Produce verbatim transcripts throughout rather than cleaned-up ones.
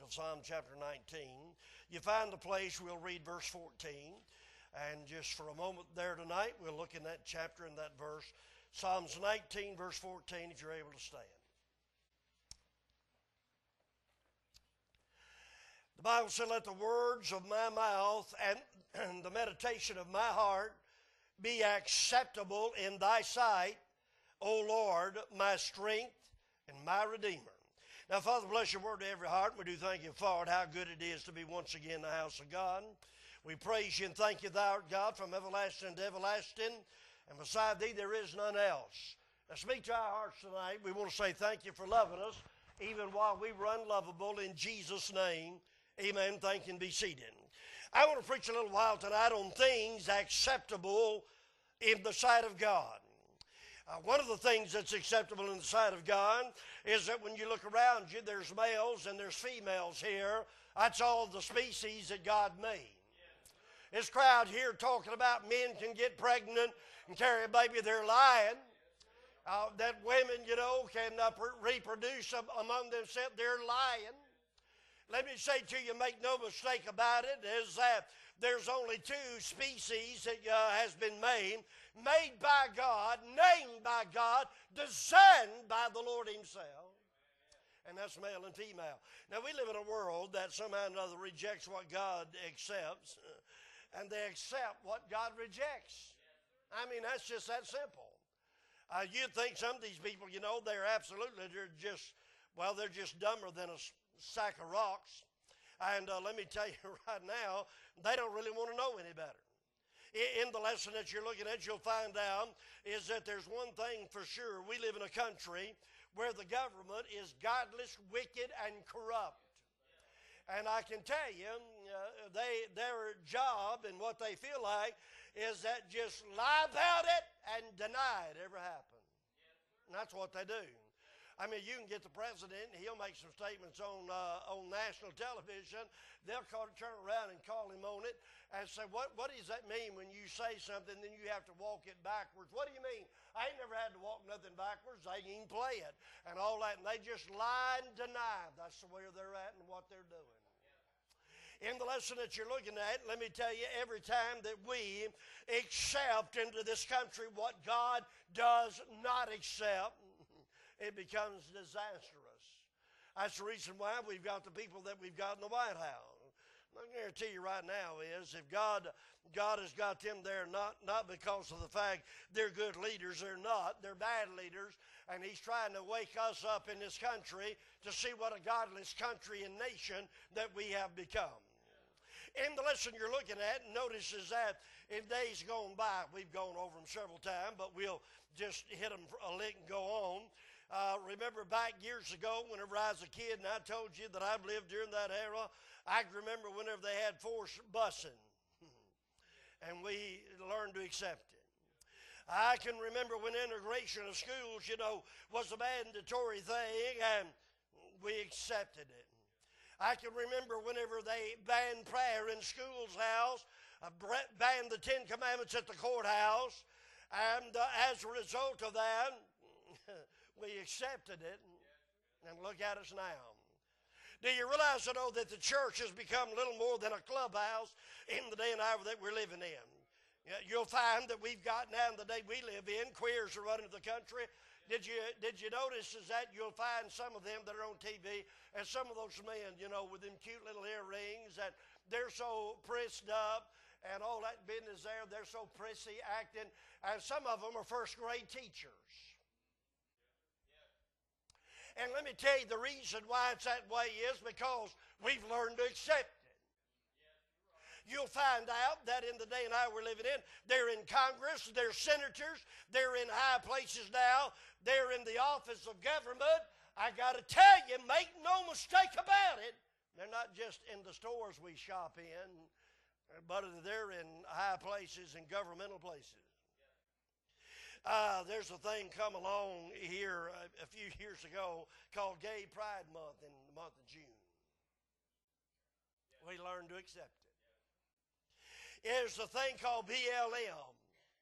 of Psalm chapter nineteen. You find the place, we'll read verse fourteen. And just for a moment there tonight, we'll look in that chapter and that verse. Psalms nineteen, verse fourteen, if you're able to stand. The Bible said, let the words of my mouth and, and the meditation of my heart be acceptable in thy sight, O Lord, my strength and my Redeemer. Now, Father, bless your word to every heart. We do thank you for it, how good it is to be once again in the house of God. We praise you and thank you, thou art God, from everlasting to everlasting, and beside thee there is none else. Now, speak to our hearts tonight. We want to say thank you for loving us, even while we were unlovable, in Jesus' name. Amen. Thank you and be seated. I want to preach a little while tonight on things acceptable in the sight of God. Uh, one of the things that's acceptable in the sight of God is that when you look around you, there's males and there's females here. That's all the species that God made. This crowd here talking about men can get pregnant and carry a baby, they're lying. Uh, that women, you know, can uh, reproduce among themselves, they're lying. Let me say to you, make no mistake about it, is that there's only two species that uh, has been made, made by God, named by God, designed by the Lord himself. And that's male and female. Now, we live in a world that somehow or another rejects what God accepts, and they accept what God rejects. I mean, that's just that simple. Uh, you'd think some of these people, you know, they're absolutely, they're just, well, they're just dumber than a sack of rocks. And uh, let me tell you right now, they don't really want to know any better. In the lesson that you're looking at, you'll find out is that there's one thing for sure. We live in a country where the government is godless, wicked, and corrupt. And I can tell you, uh, they their job and what they feel like is that just lie about it and deny it ever happened. And that's what they do. I mean, you can get the president, and he'll make some statements on uh, on national television. They'll call, turn around and call him on it and say, what, what does that mean when you say something, then you have to walk it backwards? What do you mean? I ain't never had to walk nothing backwards. They can even play it and all that. And they just lie and deny. That's where they're at and what they're doing. In the lesson that you're looking at, let me tell you, every time that we accept into this country what God does not accept, it becomes disastrous. That's the reason why we've got the people that we've got in the White House. I guarantee you right now is if God God has got them there not, not because of the fact they're good leaders, they're not, they're bad leaders, and he's trying to wake us up in this country to see what a godless country and nation that we have become. In the lesson you're looking at, notice is that in days gone by, we've gone over them several times, but we'll just hit them a lick and go on. Uh, remember back years ago whenever I was a kid and I told you that I've lived during that era, I can remember whenever they had forced busing and we learned to accept it. I can remember when integration of schools, you know, was a mandatory thing and we accepted it. I can remember whenever they banned prayer in schools' house, uh, banned the Ten Commandments at the courthouse, and uh, as a result of that, we accepted it, and look at us now. Do you realize, you know, that the church has become little more than a clubhouse in the day and hour that we're living in? You'll find that we've got now in the day we live in, queers are running the country. Did you did you notice is that you'll find some of them that are on T V, and some of those men, you know, with them cute little earrings, that they're so prissed up and all that business there, they're so prissy acting, and some of them are first grade teachers. And let me tell you the reason why it's that way is because we've learned to accept it. You'll find out that in the day and hour we're living in, they're in Congress, they're senators, they're in high places now, they're in the office of government. I got to tell you, make no mistake about it, they're not just in the stores we shop in, but they're in high places and governmental places. Uh, there's a thing come along here a, a few years ago called Gay Pride Month in the month of June. We learned to accept it. There's a thing called B L M.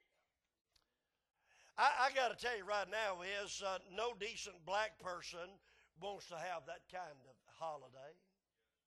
I, I got to tell you right now is uh, no decent black person wants to have that kind of holiday.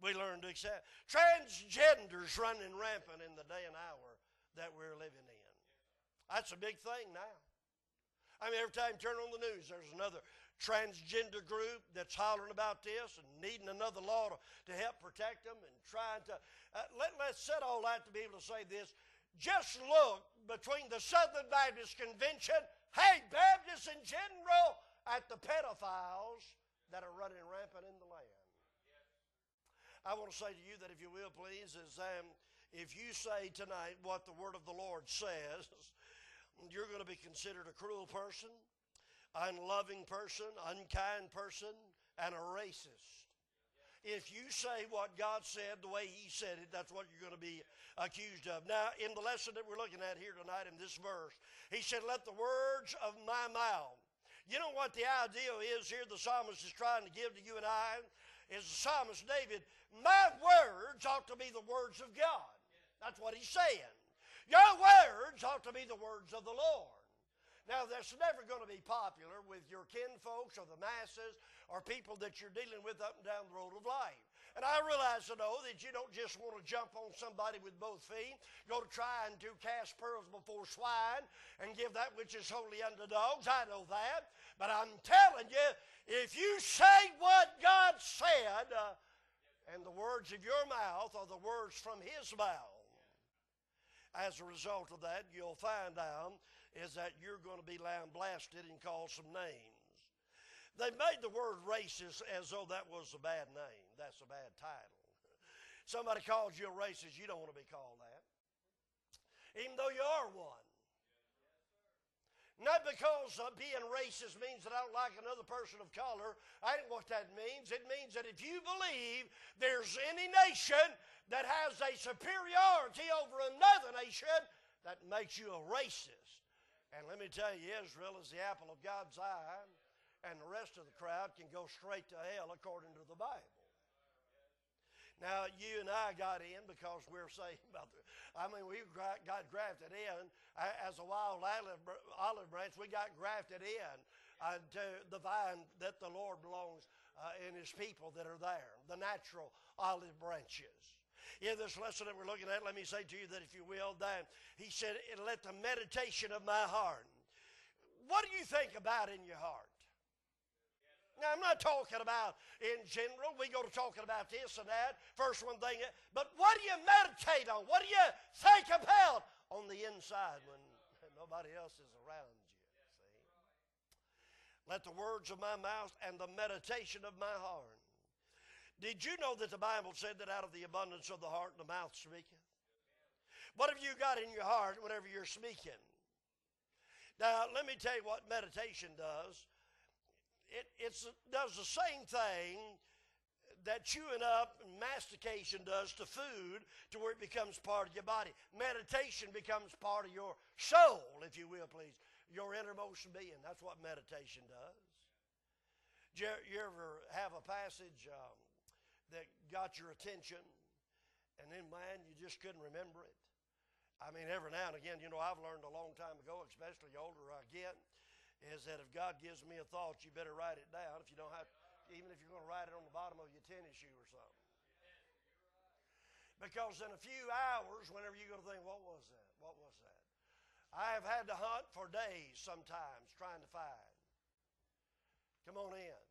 We learn to accept. Transgenders running rampant in the day and hour that we're living in. That's a big thing now. I mean, every time you turn on the news, there's another transgender group that's hollering about this and needing another law to, to help protect them and trying to. Uh, let, let's set all that to be able to say this. Just look between the Southern Baptist Convention, hey, Baptists in general, at the pedophiles that are running rampant in the land. I want to say to you that if you will, please, is um, if you say tonight what the word of the Lord says, you're going to be considered a cruel person, unloving person, unkind person, and a racist. If you say what God said the way He said it, that's what you're going to be accused of. Now, in the lesson that we're looking at here tonight in this verse, He said, let the words of my mouth. You know what the idea is here the psalmist is trying to give to you and I? Is the psalmist David, my words ought to be the words of God. That's what he's saying. Your words ought to be the words of the Lord. Now, that's never going to be popular with your kinfolks or the masses or people that you're dealing with up and down the road of life. And I realize to know that you don't just want to jump on somebody with both feet, go to try and to cast pearls before swine and give that which is holy unto dogs. I know that. But I'm telling you, if you say what God said, uh, and the words of your mouth are the words from His mouth, as a result of that, you'll find out is that you're going to be lambasted and called some names. They made the word racist as though that was a bad name. That's a bad title. Somebody calls you a racist, you don't want to be called that. Even though you are one. Not because uh, being racist means that I don't like another person of color. I ain't what that means. It means that if you believe there's any nation that has a superiority over another nation, that makes you a racist. And let me tell you, Israel is the apple of God's eye, and the rest of the crowd can go straight to hell according to the Bible. Now, you and I got in because we're saved. I mean, we got grafted in as a wild olive branch. We got grafted in uh, to the vine that the Lord belongs uh, in His people that are there, the natural olive branches. In this lesson that we're looking at, let me say to you that if you will, that He said, let the meditation of my heart. What do you think about in your heart? Now, I'm not talking about in general. We go to talking about this and that. First one thing. But what do you meditate on? What do you think about on the inside when nobody else is around you? See? Let the words of my mouth and the meditation of my heart. Did you know that the Bible said that out of the abundance of the heart the mouth speaketh? What have you got in your heart whenever you're speaking? Now, let me tell you what meditation does. It it's, does the same thing that chewing up and mastication does to food, to where it becomes part of your body. Meditation becomes part of your soul, if you will, please. Your innermost being. That's what meditation does. Did you, you ever have a passage um, that got your attention, and then, man, you just couldn't remember it? I mean, every now and again, you know, I've learned a long time ago, especially the older I get, is that if God gives me a thought, you better write it down. If you don't have, even if you're going to write it on the bottom of your tennis shoe or something. Because in a few hours, whenever you're going to think, what was that? What was that? I have had to hunt for days sometimes trying to find. Come on in.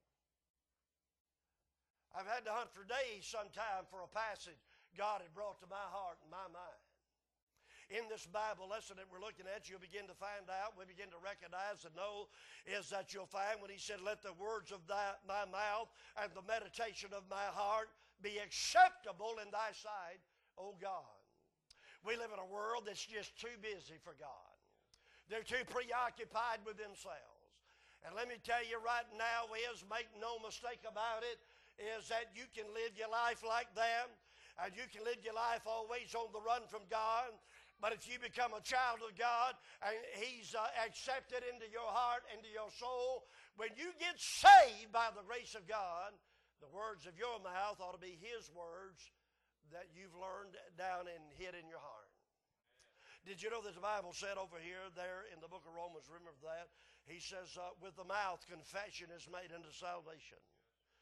I've had to hunt for days sometime for a passage God had brought to my heart and my mind. In this Bible lesson that we're looking at, you'll begin to find out, we begin to recognize and know, is that you'll find when He said, let the words of thy, my mouth and the meditation of my heart be acceptable in thy sight, O God. We live in a world that's just too busy for God. They're too preoccupied with themselves. And let me tell you right now is, make no mistake about it, is that you can live your life like that, and you can live your life always on the run from God. But if you become a child of God and He's uh, accepted into your heart, into your soul, when you get saved by the grace of God, the words of your mouth ought to be His words that you've learned down and hid in your heart. Did you know that the Bible said over here, there in the book of Romans, remember that? He says, uh, with the mouth confession is made unto salvation.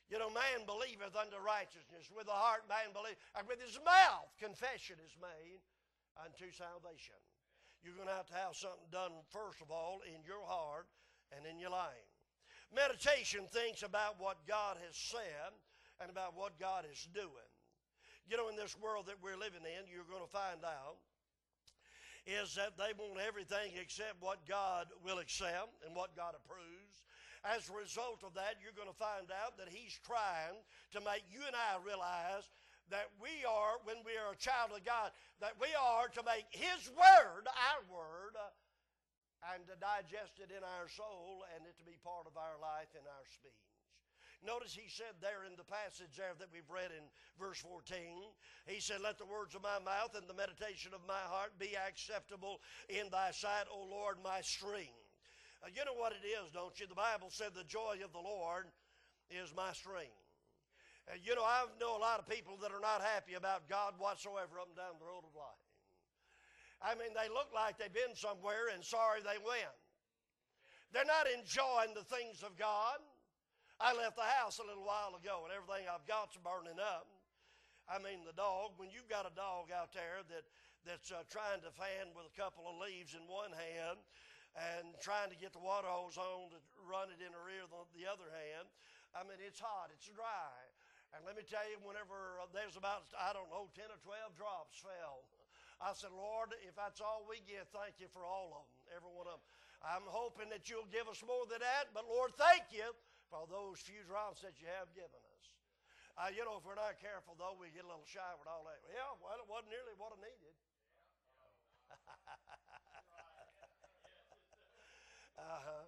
You know, man believeth unto righteousness. With the heart man believeth. And with his mouth confession is made unto salvation. You're going to have to have something done, first of all, in your heart and in your life. Meditation thinks about what God has said and about what God is doing. You know, in this world that we're living in, you're going to find out is that they want everything except what God will accept and what God approves. As a result of that, you're going to find out that he's trying to make you and I realize that we are, when we are a child of God, that we are to make his word our word uh, and to digest it in our soul and it to be part of our life and our speech. Notice he said there in the passage there that we've read in verse fourteen, he said, let the words of my mouth and the meditation of my heart be acceptable in thy sight, O Lord, my strength. Uh, you know what it is, don't you? The Bible said the joy of the Lord is my strength. Uh, you know, I know a lot of people that are not happy about God whatsoever up and down the road of life. I mean, they look like they've been somewhere and sorry they went. They're not enjoying the things of God. I left the house a little while ago and everything I've got's burning up. I mean, the dog, when you've got a dog out there that, that's uh, trying to fan with a couple of leaves in one hand and trying to get the water hose on to run it in her ear the, the other hand, I mean, it's hot, it's dry. And let me tell you, whenever uh, there's about, I don't know, ten or twelve drops fell, I said, Lord, if that's all we get, thank you for all of them, every one of them. I'm hoping that you'll give us more than that, but Lord, thank you for those few drops that you have given us. Uh, you know, if we're not careful, though, we get a little shy with all that. Yeah, well, it wasn't nearly what I needed. uh-huh.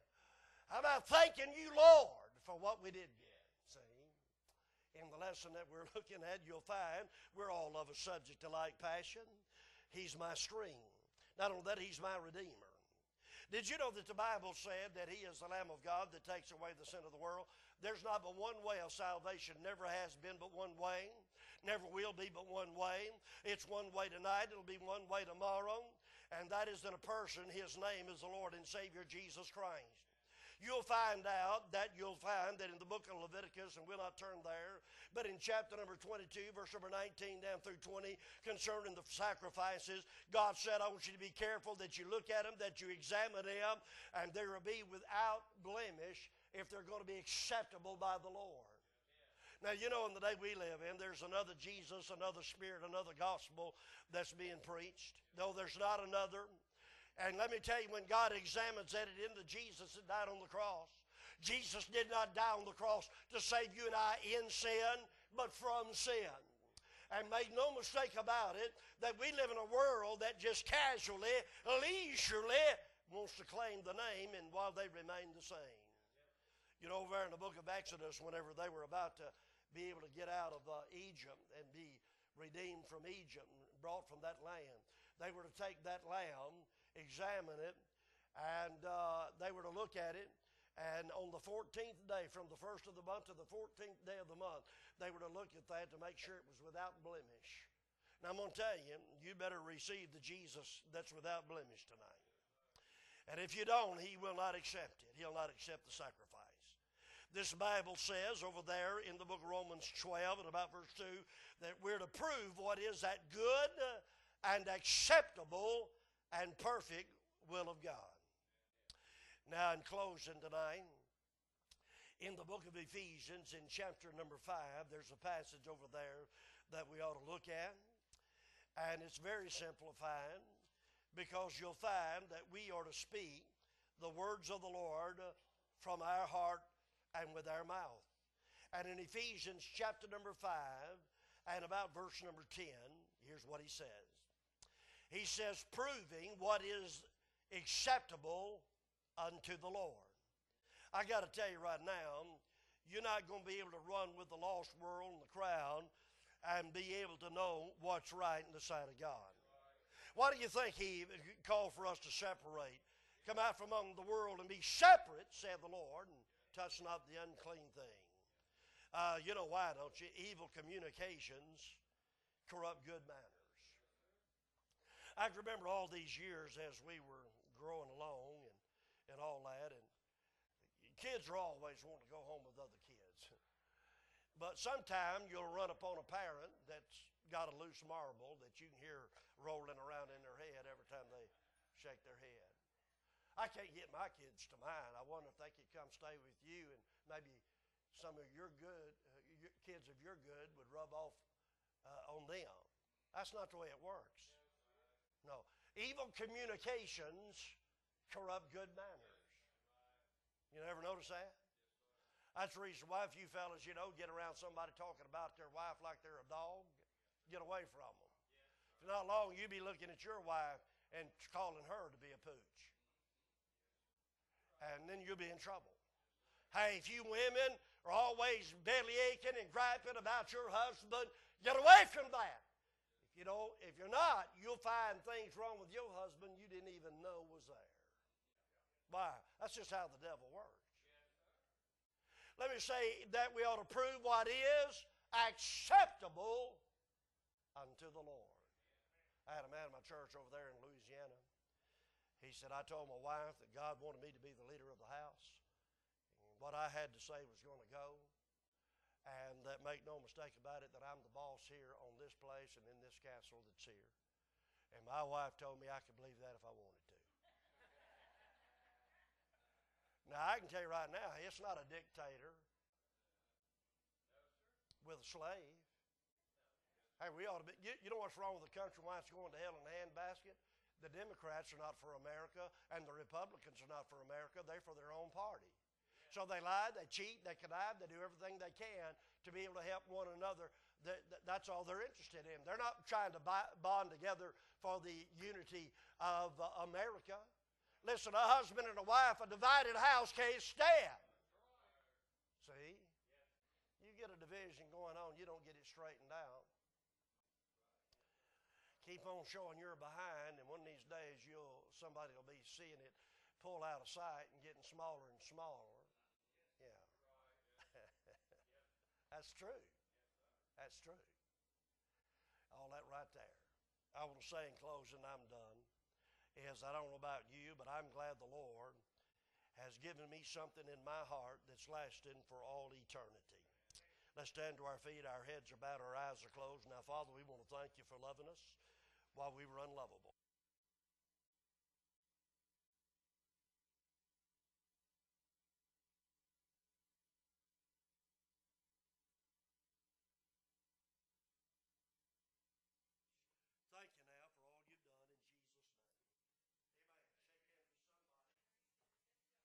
How about thanking you, Lord, for what we did get? See? In the lesson that we're looking at, you'll find we're all of us subject to like passion. He's my strength. Not only that, he's my redeemer. Did you know that the Bible said that he is the Lamb of God that takes away the sin of the world? There's not but one way of salvation. Never has been but one way. Never will be but one way. It's one way tonight. It'll be one way tomorrow. And that is in a person. His name is the Lord and Savior Jesus Christ. You'll find out that you'll find that in the book of Leviticus, and we'll not turn there, but in chapter number twenty-two, verse number nineteen down through twenty, concerning the sacrifices, God said, I want you to be careful that you look at them, that you examine them, and they will be without blemish if they're going to be acceptable by the Lord. Now, you know, in the day we live in, there's another Jesus, another Spirit, another gospel that's being preached. No, there's not another. And let me tell you, when God examines that, it into Jesus that died on the cross. Jesus did not die on the cross to save you and I in sin, but from sin. And make no mistake about it, that we live in a world that just casually, leisurely wants to claim the name, and while they remain the same. You know, over there in the book of Exodus, whenever they were about to be able to get out of uh, Egypt and be redeemed from Egypt and brought from that land, they were to take that lamb, examine it, and uh, they were to look at it, and on the fourteenth day, from the first of the month to the fourteenth day of the month, they were to look at that to make sure it was without blemish. Now I'm going to tell you, you better receive the Jesus that's without blemish tonight. And if you don't, he will not accept it. He'll not accept the sacrifice. This Bible says over there in the book of Romans twelve and about verse two that we're to prove what is that good and acceptable and perfect will of God. Now, in closing tonight, in the book of Ephesians, in chapter number five, there's a passage over there that we ought to look at. And it's very simplified, because you'll find that we are to speak the words of the Lord from our heart and with our mouth. And in Ephesians chapter number five and about verse number ten, here's what he says. He says, proving what is acceptable unto the Lord. I got to tell you right now, you're not going to be able to run with the lost world and the crowd and be able to know what's right in the sight of God. Why do you think he called for us to separate? Come out from among the world and be separate, saith the Lord, and touch not the unclean thing. Uh, you know why, don't you? Evil communications corrupt good manners. I can remember all these years as we were growing along and, and all that, and kids are always wanting to go home with other kids. But sometime you'll run upon a parent that's got a loose marble that you can hear rolling around in their head every time they shake their head. I can't get my kids to mine. I wonder if they could come stay with you, and maybe some of your good uh, your kids of your good would rub off uh, on them. That's not the way it works. No. Evil communications corrupt good manners. You never notice that? That's the reason why if you fellas, you know, get around somebody talking about their wife like they're a dog, get away from them. If not long, you'll be looking at your wife and calling her to be a pooch. And then you'll be in trouble. Hey, if you women are always belly aching and griping about your husband, get away from that. If you don't, if you're not, you'll find things wrong with your husband you didn't even know was there. Why? That's just how the devil works. Let me say that we ought to prove what is acceptable unto the Lord. I had a man in my church over there in Louisiana. He said, I told my wife that God wanted me to be the leader of the house. And what I had to say was going to go. And that make no mistake about it, that I'm the boss here on this place and in this castle that's here. And my wife told me I could believe that if I wanted to. Now, I can tell you right now, it's not a dictator with a slave. Hey, we ought to be, you, you know what's wrong with the country, why it's going to hell in a handbasket? The Democrats are not for America, and the Republicans are not for America. They're for their own party. So they lie, they cheat, they connive, they do everything they can to be able to help one another. That's all they're interested in. They're not trying to bond together for the unity of America. Listen, a husband and a wife, a divided house can't stand. See? You get a division going on, you don't get it straightened out. Keep on showing you're behind, and one of these days you'll somebody will be seeing it pull out of sight and getting smaller and smaller. Yeah. That's true. That's true. All that right there. I want to say in closing, I'm done, is I don't know about you, but I'm glad the Lord has given me something in my heart that's lasting for all eternity. Let's stand to our feet, our heads are bowed, our eyes are closed. Now, Father, we want to thank you for loving us while we were unlovable.